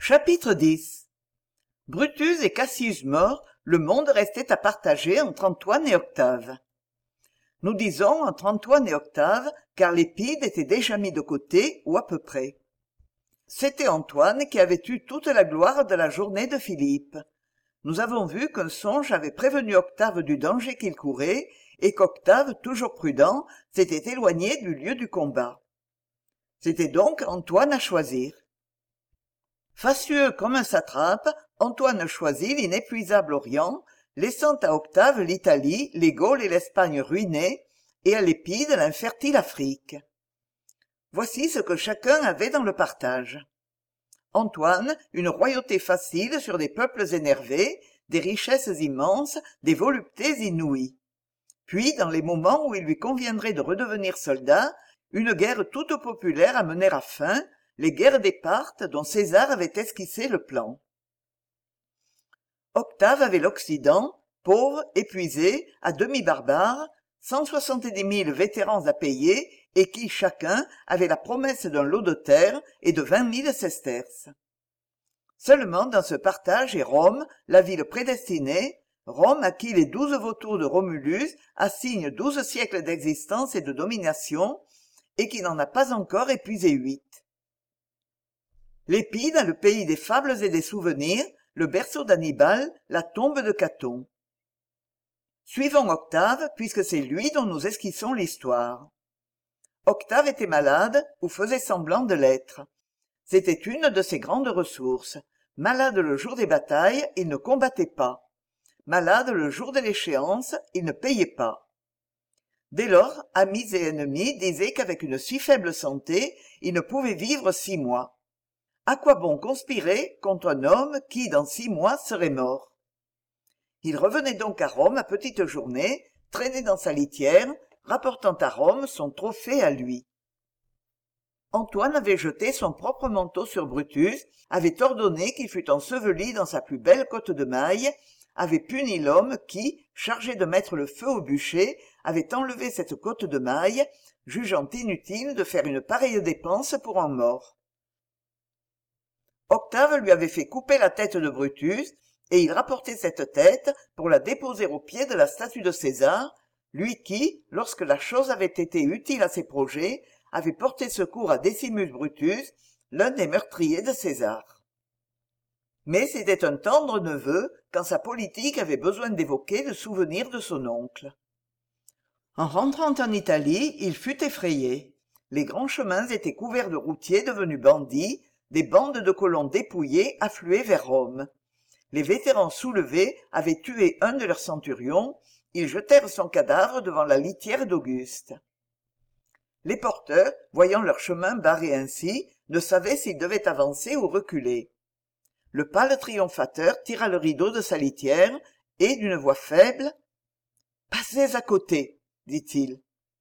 Chapitre 10. Brutus et Cassius morts, le monde restait à partager entre Antoine et Octave. Nous disons entre Antoine et Octave, car l'Épide était déjà mis de côté, ou à peu près. C'était Antoine qui avait eu toute la gloire de la journée de Philippe. Nous avons vu qu'un songe avait prévenu Octave du danger qu'il courait, et qu'Octave, toujours prudent, s'était éloigné du lieu du combat. C'était donc Antoine à choisir. Fastueux comme un satrape, Antoine choisit l'inépuisable Orient, laissant à Octave l'Italie, les Gaules et l'Espagne ruinées, et à l'Épide l'infertile Afrique. Voici ce que chacun avait dans le partage. Antoine, une royauté facile sur des peuples énervés, des richesses immenses, des voluptés inouïes. Puis, dans les moments où il lui conviendrait de redevenir soldat, une guerre toute populaire à mener à fin, les guerres des Parthes dont César avait esquissé le plan. Octave avait l'Occident, pauvre, épuisé, à demi barbare, 170 000 vétérans à payer et qui, chacun, avait la promesse d'un lot de terre et de 20 000 sesterces. Seulement dans ce partage est Rome, la ville prédestinée, Rome à qui les 12 vautours de Romulus assignent 12 siècles d'existence et de domination, et qui n'en a pas encore épuisé 8. L'Épide, le pays des fables et des souvenirs, le berceau d'Hannibal, la tombe de Caton. Suivons Octave, puisque c'est lui dont nous esquissons l'histoire. Octave était malade, ou faisait semblant de l'être. C'était une de ses grandes ressources. Malade le jour des batailles, il ne combattait pas. Malade le jour de l'échéance, il ne payait pas. Dès lors, amis et ennemis disaient qu'avec une si faible santé, il ne pouvait vivre 6 mois. À quoi bon conspirer contre un homme qui, dans 6 mois, serait mort? Il revenait donc à Rome à petite journée, traîné dans sa litière, rapportant à Rome son trophée à lui. Antoine avait jeté son propre manteau sur Brutus, avait ordonné qu'il fût enseveli dans sa plus belle cotte de maille, avait puni l'homme qui, chargé de mettre le feu au bûcher, avait enlevé cette cotte de maille, jugeant inutile de faire une pareille dépense pour un mort. Octave lui avait fait couper la tête de Brutus, et il rapportait cette tête pour la déposer au pied de la statue de César, lui qui, lorsque la chose avait été utile à ses projets, avait porté secours à Decimus Brutus, l'un des meurtriers de César. Mais c'était un tendre neveu quand sa politique avait besoin d'évoquer le souvenir de son oncle. En rentrant en Italie, il fut effrayé. Les grands chemins étaient couverts de routiers devenus bandits, des bandes de colons dépouillés affluaient vers Rome. Les vétérans soulevés avaient tué un de leurs centurions, ils jetèrent son cadavre devant la litière d'Auguste. Les porteurs, voyant leur chemin barré ainsi, ne savaient s'ils devaient avancer ou reculer. Le pâle triomphateur tira le rideau de sa litière, et d'une voix faible, « Passez à côté !» dit-il.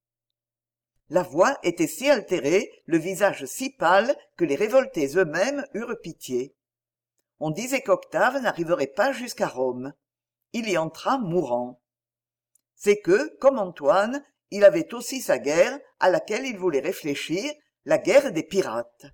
La voix était si altérée, le visage si pâle, que les révoltés eux-mêmes eurent pitié. On disait qu'Octave n'arriverait pas jusqu'à Rome. Il y entra mourant. C'est que, comme Antoine, il avait aussi sa guerre, à laquelle il voulait réfléchir, la guerre des pirates.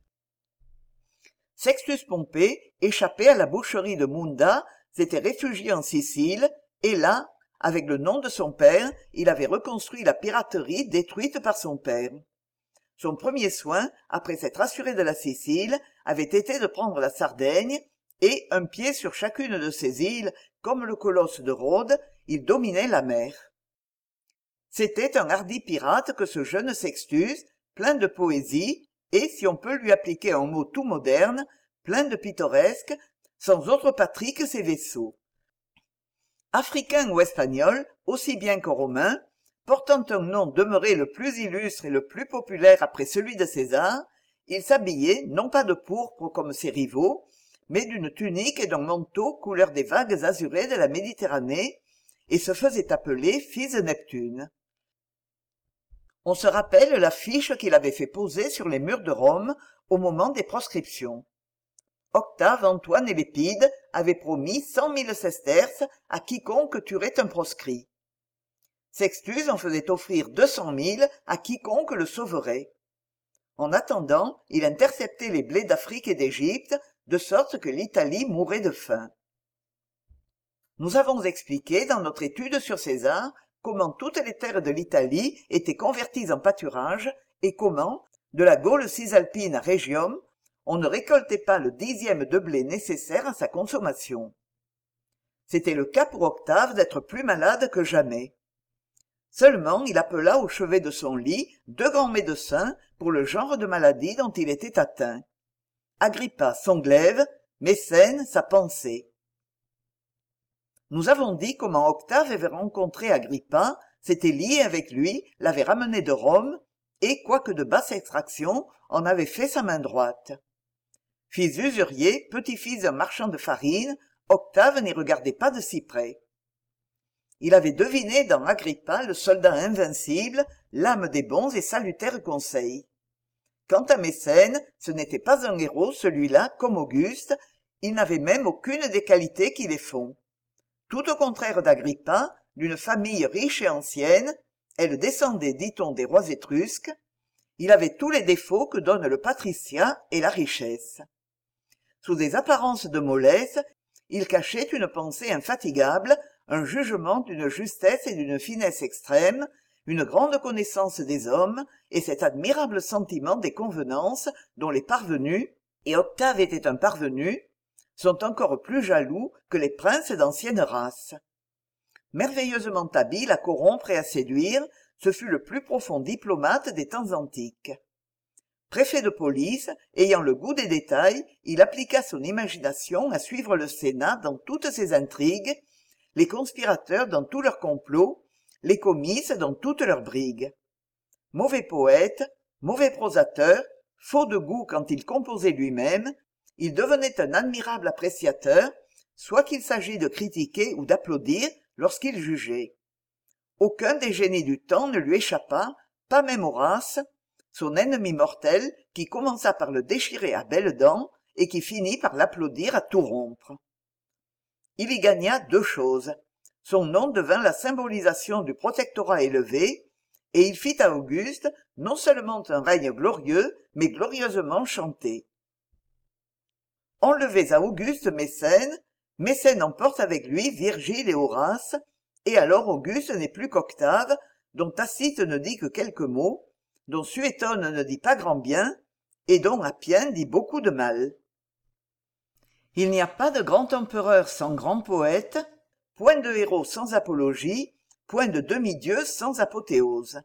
Sextus Pompée, échappé à la boucherie de Munda, s'était réfugié en Sicile, et là, avec le nom de son père, il avait reconstruit la piraterie détruite par son père. Son premier soin, après s'être assuré de la Sicile, avait été de prendre la Sardaigne, et, un pied sur chacune de ces îles, comme le colosse de Rhodes, il dominait la mer. C'était un hardi pirate que ce jeune Sextus, plein de poésie, et, si on peut lui appliquer un mot tout moderne, plein de pittoresque, sans autre patrie que ses vaisseaux. Africain ou espagnol, aussi bien que romain, portant un nom demeuré le plus illustre et le plus populaire après celui de César, il s'habillait non pas de pourpre comme ses rivaux, mais d'une tunique et d'un manteau couleur des vagues azurées de la Méditerranée, et se faisait appeler fils de Neptune. On se rappelle l'affiche qu'il avait fait poser sur les murs de Rome au moment des proscriptions. Octave, Antoine et l'Épide avaient promis 100 000 sesterces à quiconque tuerait un proscrit. Sextus en faisait offrir 200 000 à quiconque le sauverait. En attendant, il interceptait les blés d'Afrique et d'Égypte, de sorte que l'Italie mourait de faim. Nous avons expliqué dans notre étude sur César comment toutes les terres de l'Italie étaient converties en pâturage et comment, de la Gaule cisalpine à Rhégium, on ne récoltait pas le 10e de blé nécessaire à sa consommation. C'était le cas pour Octave d'être plus malade que jamais. Seulement il appela au chevet de son lit 2 grands médecins pour le genre de maladie dont il était atteint. Agrippa son glaive, Mécène sa pensée. Nous avons dit comment Octave avait rencontré Agrippa, s'était lié avec lui, l'avait ramené de Rome, et, quoique de basse extraction, en avait fait sa main droite. Fils d'usurier, petit-fils d'un marchand de farine, Octave n'y regardait pas de si près. Il avait deviné dans Agrippa le soldat invincible, l'âme des bons et salutaires conseils. Quant à Mécène, ce n'était pas un héros, celui-là, comme Auguste, il n'avait même aucune des qualités qui les font. Tout au contraire d'Agrippa, d'une famille riche et ancienne, elle descendait, dit-on, des rois étrusques, il avait tous les défauts que donnent le patriciat et la richesse. Sous des apparences de mollesse, il cachait une pensée infatigable, un jugement d'une justesse et d'une finesse extrême, une grande connaissance des hommes et cet admirable sentiment des convenances dont les parvenus, et Octave était un parvenu, sont encore plus jaloux que les princes d'ancienne race. Merveilleusement habile à corrompre et à séduire, ce fut le plus profond diplomate des temps antiques. Préfet de police, ayant le goût des détails, il appliqua son imagination à suivre le Sénat dans toutes ses intrigues, les conspirateurs dans tous leurs complots, les comices dans toutes leurs brigues. Mauvais poète, mauvais prosateur, faux de goût quand il composait lui-même, il devenait un admirable appréciateur, soit qu'il s'agît de critiquer ou d'applaudir lorsqu'il jugeait. Aucun des génies du temps ne lui échappa, pas même Horace, son ennemi mortel qui commença par le déchirer à belles dents et qui finit par l'applaudir à tout rompre. Il y gagna 2 choses. Son nom devint la symbolisation du protectorat élevé, et il fit à Auguste non seulement un règne glorieux, mais glorieusement chanté. Enlevez à Auguste Mécène, Mécène emporte avec lui Virgile et Horace, et alors Auguste n'est plus qu'Octave, dont Tacite ne dit que quelques mots, dont Suétone ne dit pas grand bien, et dont Appien dit beaucoup de mal. Il n'y a pas de grand empereur sans grand poète, point de héros sans apologie, point de demi-dieu sans apothéose.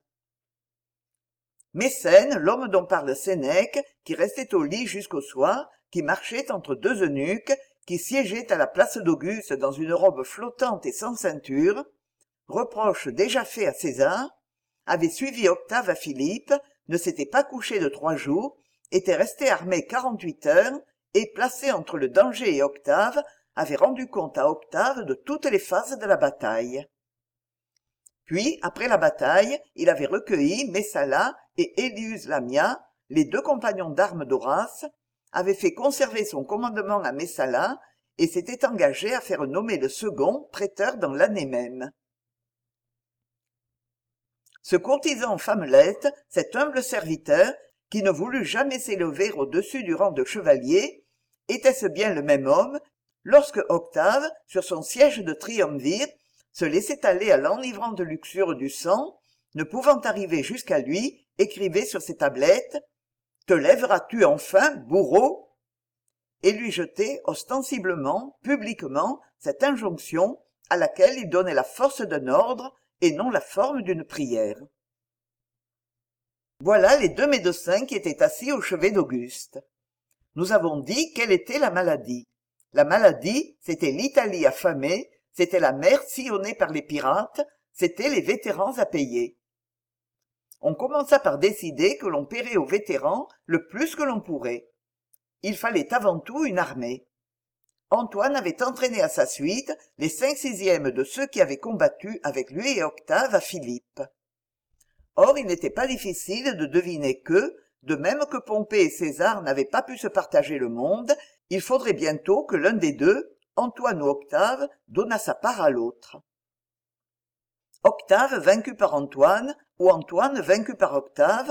Mécène, l'homme dont parle Sénèque, qui restait au lit jusqu'au soir, qui marchait entre 2 eunuques, qui siégeait à la place d'Auguste dans une robe flottante et sans ceinture, reproche déjà fait à César, avait suivi Octave à Philippe, ne s'était pas couché de 3 jours, était resté armé 48 heures, et placé entre le danger et Octave, avait rendu compte à Octave de toutes les phases de la bataille. Puis, après la bataille, il avait recueilli Messala et Élius Lamia, les 2 compagnons d'armes d'Horace, avait fait conserver son commandement à Messala et s'était engagé à faire nommer le second prêteur dans l'année même. Ce courtisan femmelette, cet humble serviteur, qui ne voulut jamais s'élever au-dessus du rang de chevalier, était-ce bien le même homme, lorsque Octave, sur son siège de triumvir, se laissait aller à l'enivrante luxure du sang, ne pouvant arriver jusqu'à lui, écrivait sur ses tablettes « Te lèveras-tu enfin, bourreau ?» et lui jetait ostensiblement, publiquement, cette injonction à laquelle il donnait la force d'un ordre et non la forme d'une prière. Voilà les 2 médecins qui étaient assis au chevet d'Auguste. Nous avons dit quelle était la maladie. La maladie, c'était l'Italie affamée, c'était la mer sillonnée par les pirates, c'étaient les vétérans à payer. On commença par décider que l'on paierait aux vétérans le plus que l'on pourrait. Il fallait avant tout une armée. Antoine avait entraîné à sa suite les 5/6 de ceux qui avaient combattu avec lui et Octave à Philippe. Or, il n'était pas difficile de deviner que, de même que Pompée et César n'avaient pas pu se partager le monde, il faudrait bientôt que l'un des 2, Antoine ou Octave, donnât sa part à l'autre. Octave vaincu par Antoine, ou Antoine vaincu par Octave,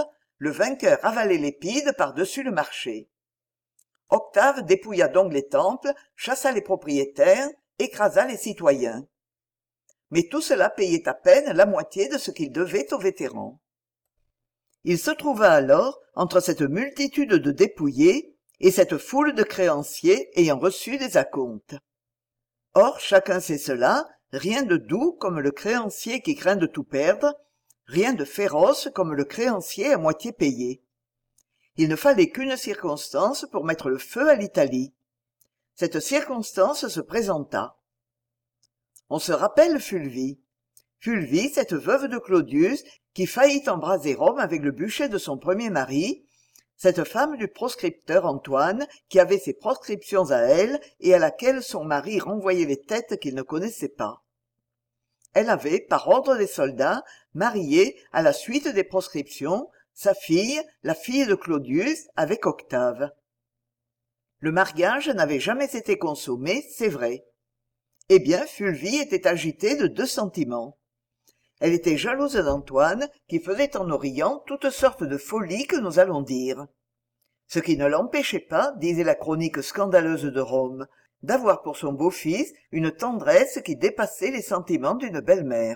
Le vainqueur avalait l'épide par-dessus le marché. Octave dépouilla donc les temples, chassa les propriétaires, écrasa les citoyens. Mais tout cela payait à peine la moitié de ce qu'il devait aux vétérans. Il se trouva alors entre cette multitude de dépouillés et cette foule de créanciers ayant reçu des acomptes. Or chacun sait cela, rien de doux comme le créancier qui craint de tout perdre, rien de féroce comme le créancier à moitié payé. Il ne fallait qu'une circonstance pour mettre le feu à l'Italie. Cette circonstance se présenta. On se rappelle Fulvie. Fulvie, cette veuve de Claudius, qui faillit embraser Rome avec le bûcher de son premier mari, cette femme du proscripteur Antoine, qui avait ses proscriptions à elle et à laquelle son mari renvoyait les têtes qu'il ne connaissait pas. Elle avait, par ordre des soldats, marié, à la suite des proscriptions, sa fille, la fille de Claudius, avec Octave. Le mariage n'avait jamais été consommé, c'est vrai. Eh bien, Fulvie était agitée de deux sentiments. Elle était jalouse d'Antoine, qui faisait en Orient toutes sortes de folies que nous allons dire. Ce qui ne l'empêchait pas, disait la chronique scandaleuse de Rome, d'avoir pour son beau-fils une tendresse qui dépassait les sentiments d'une belle-mère.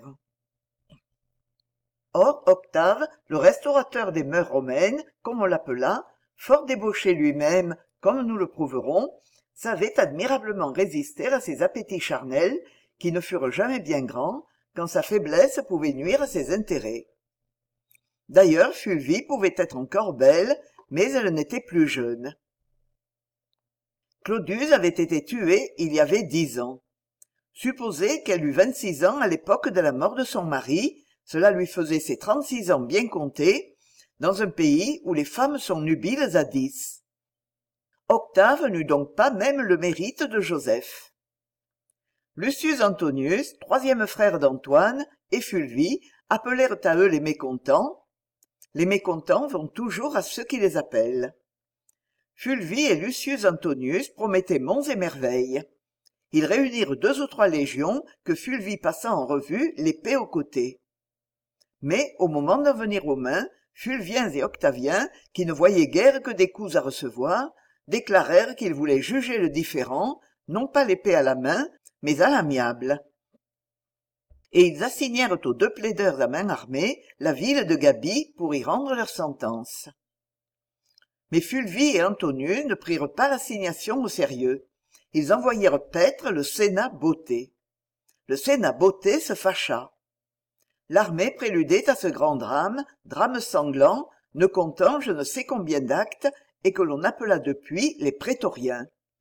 Or Octave, le restaurateur des mœurs romaines, comme on l'appela, fort débauché lui-même, comme nous le prouverons, savait admirablement résister à ses appétits charnels, qui ne furent jamais bien grands, quand sa faiblesse pouvait nuire à ses intérêts. D'ailleurs Fulvie pouvait être encore belle, mais elle n'était plus jeune. Claudius avait été tué il y avait 10 ans. Supposez qu'elle eût 26 ans à l'époque de la mort de son mari, cela lui faisait ses 36 ans bien comptés, dans un pays où les femmes sont nubiles à 10. Octave n'eut donc pas même le mérite de Joseph. Lucius Antonius, troisième frère d'Antoine, et Fulvie appelèrent à eux les mécontents. Les mécontents vont toujours à ceux qui les appellent. Fulvie et Lucius Antonius promettaient monts et merveilles. Ils réunirent 2 ou 3 légions que Fulvie passa en revue, l'épée au côté. Mais au moment d'en venir aux mains, Fulviens et Octaviens, qui ne voyaient guère que des coups à recevoir, déclarèrent qu'ils voulaient juger le différend, non pas l'épée à la main, mais à l'amiable. Et ils assignèrent aux 2 plaideurs à main armée la ville de Gabii pour y rendre leur sentence. Mais Fulvie et Antonius ne prirent pas l'assignation au sérieux. Ils envoyèrent paître le Sénat botté. Le Sénat botté se fâcha. L'armée préludait à ce grand drame sanglant, ne comptant je ne sais combien d'actes, et que l'on appela depuis les prétoriens.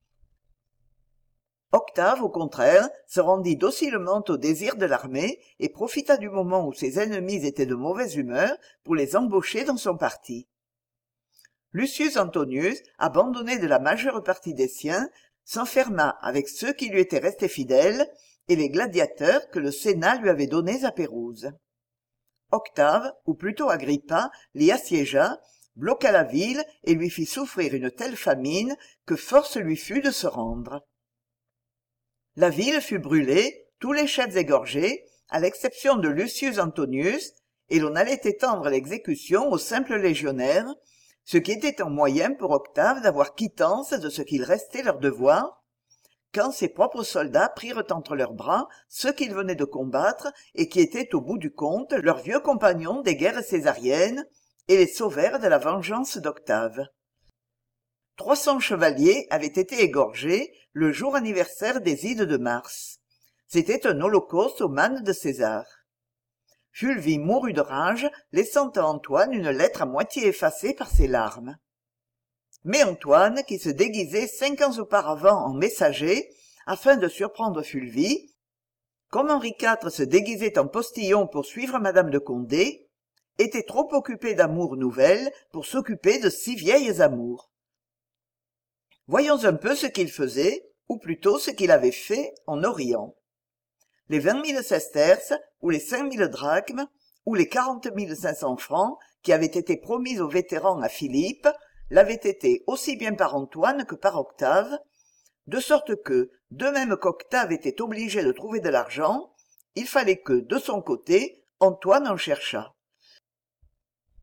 Octave, au contraire, se rendit docilement au désir de l'armée et profita du moment où ses ennemis étaient de mauvaise humeur pour les embaucher dans son parti. Lucius Antonius, abandonné de la majeure partie des siens, s'enferma avec ceux qui lui étaient restés fidèles et les gladiateurs que le Sénat lui avait donnés à Pérouse. Octave, ou plutôt Agrippa, l'y assiégea, bloqua la ville et lui fit souffrir une telle famine que force lui fut de se rendre. La ville fut brûlée, tous les chefs égorgés, à l'exception de Lucius Antonius, et l'on allait étendre l'exécution aux simples légionnaires, ce qui était un moyen pour Octave d'avoir quittance de ce qu'il restait leur devoir, quand ses propres soldats prirent entre leurs bras ceux qu'ils venaient de combattre et qui étaient au bout du compte leurs vieux compagnons des guerres césariennes, et les sauvèrent de la vengeance d'Octave. 300 chevaliers avaient été égorgés le jour anniversaire des Ides de mars. C'était un holocauste aux manes de César. Fulvie mourut de rage, laissant à Antoine une lettre à moitié effacée par ses larmes. Mais Antoine, qui se déguisait 5 ans auparavant en messager, afin de surprendre Fulvie, comme Henri IV se déguisait en postillon pour suivre Madame de Condé, était trop occupé d'amours nouvelles pour s'occuper de si vieilles amours. Voyons un peu ce qu'il faisait, ou plutôt ce qu'il avait fait en Orient. Les 20 000 sesterces, ou les 5 000 drachmes, ou les 40 500 francs qui avaient été promis aux vétérans à Philippe, l'avaient été aussi bien par Antoine que par Octave, de sorte que, de même qu'Octave était obligé de trouver de l'argent, il fallait que, de son côté, Antoine en cherchât.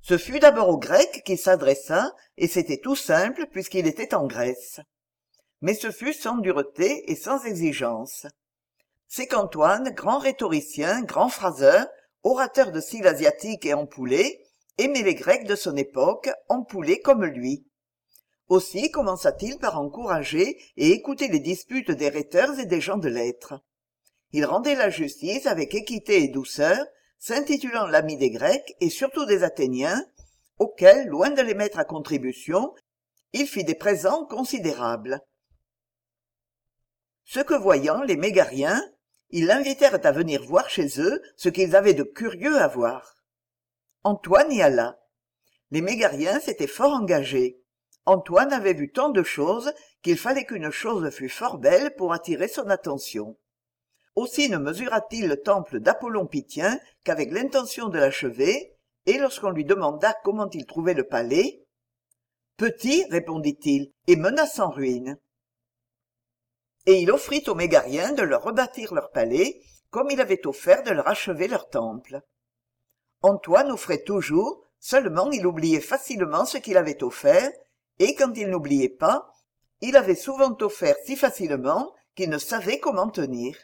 Ce fut d'abord aux Grecs qu'il s'adressa, et c'était tout simple puisqu'il était en Grèce. Mais ce fut sans dureté et sans exigence. C'est qu'Antoine, grand rhétoricien, grand phraseur, orateur de style asiatique et empoulé, aimait les Grecs de son époque, empoulés comme lui. Aussi commença-t-il par encourager et écouter les disputes des rhéteurs et des gens de lettres. Il rendait la justice avec équité et douceur, s'intitulant l'ami des Grecs et surtout des Athéniens, auxquels, loin de les mettre à contribution, il fit des présents considérables. Ce que voyant les Mégariens, ils l'invitèrent à venir voir chez eux ce qu'ils avaient de curieux à voir. Antoine y alla. Les Mégariens s'étaient fort engagés. Antoine avait vu tant de choses qu'il fallait qu'une chose fût fort belle pour attirer son attention. Aussi ne mesura-t-il le temple d'Apollon Pythien qu'avec l'intention de l'achever, et lorsqu'on lui demanda comment il trouvait le palais, « Petit, répondit-il, et menaçant ruine. » Et il offrit aux Mégariens de leur rebâtir leur palais, comme il avait offert de leur achever leur temple. Antoine offrait toujours, seulement il oubliait facilement ce qu'il avait offert, et quand il n'oubliait pas, il avait souvent offert si facilement qu'il ne savait comment tenir.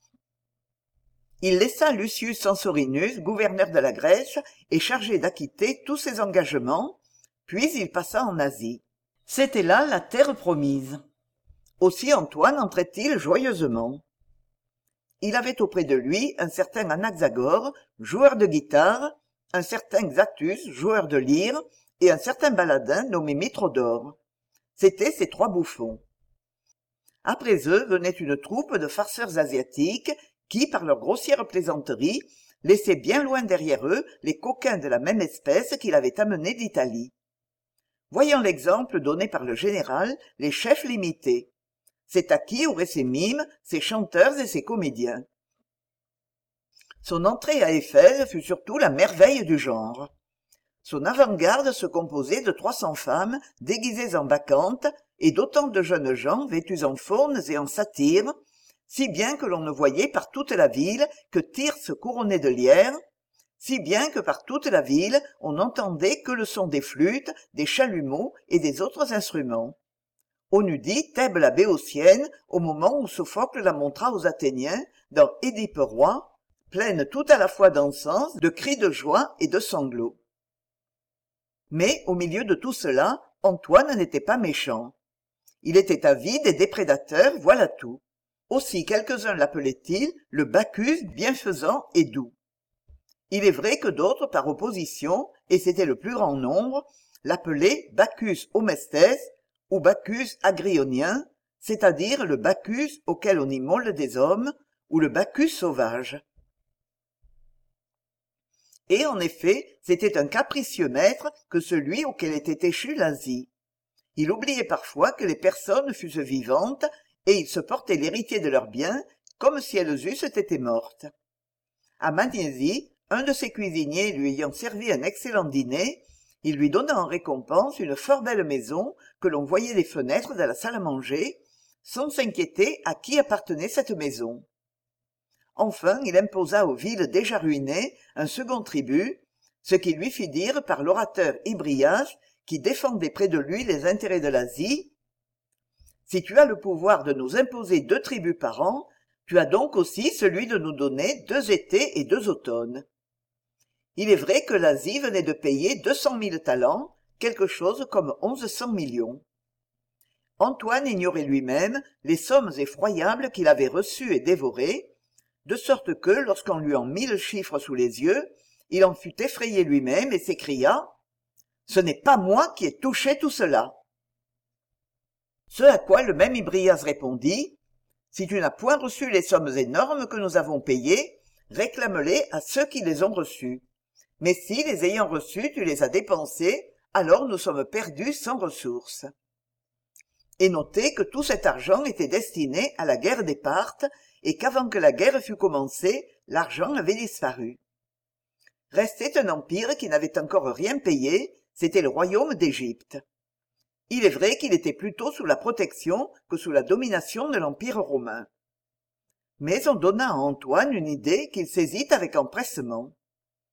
Il laissa Lucius Censorinus gouverneur de la Grèce et chargé d'acquitter tous ses engagements, puis il passa en Asie. C'était là la terre promise. Aussi Antoine entrait-il joyeusement. Il avait auprès de lui un certain Anaxagore, joueur de guitare, un certain Xatus, joueur de lyre, et un certain baladin nommé Mithrodore. C'étaient ces trois bouffons. Après eux venait une troupe de farceurs asiatiques qui, par leur grossière plaisanterie, laissaient bien loin derrière eux les coquins de la même espèce qu'il avait amenés d'Italie. Voyant l'exemple donné par le général, les chefs l'imitaient. C'est à qui auraient ses mimes, ses chanteurs et ses comédiens. Son entrée à Éphèse fut surtout la merveille du genre. Son avant-garde se composait de 300 femmes déguisées en bacchantes et d'autant de jeunes gens vêtus en faunes et en satyres, si bien que l'on ne voyait par toute la ville que Thyrse couronné de lierre, si bien que par toute la ville on n'entendait que le son des flûtes, des chalumeaux et des autres instruments. On eût dit Thèbes la Béotienne au moment où Sophocle la montra aux Athéniens dans Édipe roi, pleine tout à la fois d'encens, de cris de joie et de sanglots. Mais au milieu de tout cela, Antoine n'était pas méchant. Il était avide et déprédateur, voilà tout. Aussi quelques-uns l'appelaient-ils le Bacchus bienfaisant et doux. Il est vrai que d'autres, par opposition, et c'était le plus grand nombre, l'appelaient Bacchus Omestes ou Bacchus agrionien, c'est-à-dire le Bacchus auquel on immole des hommes, ou le Bacchus sauvage. Et en effet, c'était un capricieux maître que celui auquel était échue l'Asie. Il oubliait parfois que les personnes fussent vivantes, et il se portait l'héritier de leurs biens comme si elles eussent été mortes. À Magnésie, un de ses cuisiniers lui ayant servi un excellent dîner, il lui donna en récompense une fort belle maison que l'on voyait des fenêtres de la salle à manger, sans s'inquiéter à qui appartenait cette maison. Enfin, il imposa aux villes déjà ruinées un second tribut, ce qui lui fit dire par l'orateur Hybrias, qui défendait près de lui les intérêts de l'Asie, « Si tu as le pouvoir de nous imposer 2 tributs par an, tu as donc aussi celui de nous donner 2 étés et 2 automnes. » Il est vrai que l'Asie venait de payer 200 000 talents, quelque chose comme 1100 millions. Antoine ignorait lui-même les sommes effroyables qu'il avait reçues et dévorées, de sorte que, lorsqu'on lui en mit le chiffre sous les yeux, il en fut effrayé lui-même et s'écria « Ce n'est pas moi qui ai touché tout cela !» Ce à quoi le même Hybrias répondit « Si tu n'as point reçu les sommes énormes que nous avons payées, réclame-les à ceux qui les ont reçues. Mais si, les ayant reçus, tu les as dépensés, alors nous sommes perdus sans ressources. » Et notez que tout cet argent était destiné à la guerre des Parthes, et qu'avant que la guerre fût commencée, l'argent avait disparu. Restait un empire qui n'avait encore rien payé, c'était le royaume d'Égypte. Il est vrai qu'il était plutôt sous la protection que sous la domination de l'Empire romain. Mais on donna à Antoine une idée qu'il saisit avec empressement.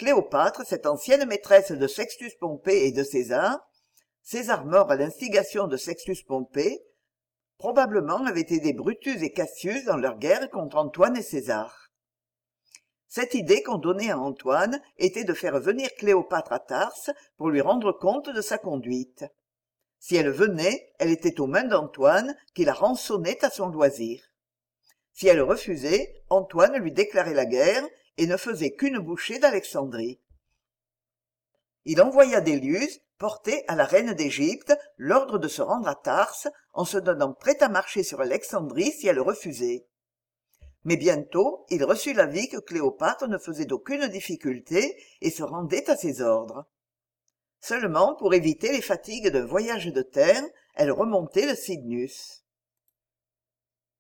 Cléopâtre, cette ancienne maîtresse de Sextus Pompée et de César mort à l'instigation de Sextus Pompée, probablement avait aidé Brutus et Cassius dans leur guerre contre Antoine et César. Cette idée qu'on donnait à Antoine était de faire venir Cléopâtre à Tarse pour lui rendre compte de sa conduite. Si elle venait, elle était aux mains d'Antoine, qui la rançonnait à son loisir. Si elle refusait, Antoine lui déclarait la guerre et ne faisait qu'une bouchée d'Alexandrie. Il envoya Délius porter à la reine d'Égypte l'ordre de se rendre à Tarse en se donnant prêt à marcher sur Alexandrie si elle refusait. Mais bientôt il reçut l'avis que Cléopâtre ne faisait aucune difficulté et se rendait à ses ordres. Seulement, pour éviter les fatigues d'un voyage de terre, elle remontait le Cydnus.